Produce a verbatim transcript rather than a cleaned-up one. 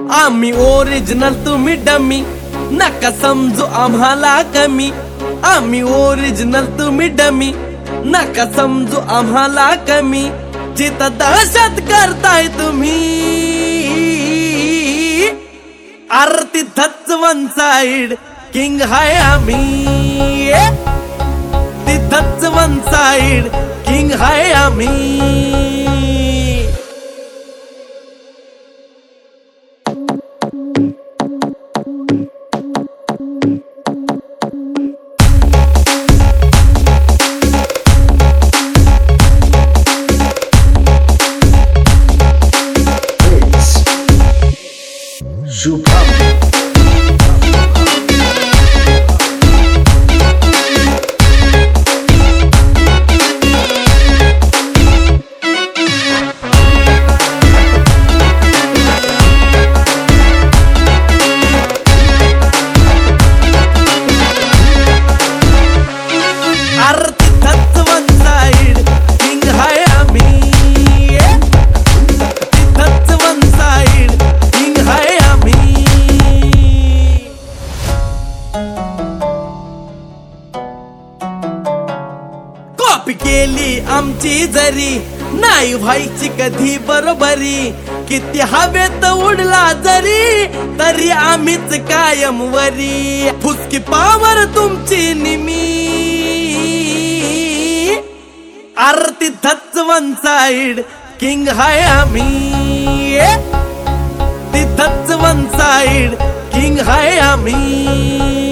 आम्ही ओरिजिनल तुम्ही डमी, नका समजू आम्हाला कमी. आम्ही ओरिजिनल तुम्ही डमी, नका समजू आम्हाला कमी. जिथं दहशत करताय तुम्ही, अरे तिथंच वन साइड किंग हाय आम्ही. तिथंच वन साइड किंग हाय आम्ही. Shubham. कॉपी केली आमची जरी, नाही व्हायची कधी बरोबरी. किती हवेत उडला जरी, तरी आम्हीच कायम वरी. फुसकी पावर तुमची निमी, अरे तिथंच वन साइड किंग हाय आम्ही. तिथंच वन साइड किंग हाय आम्ही.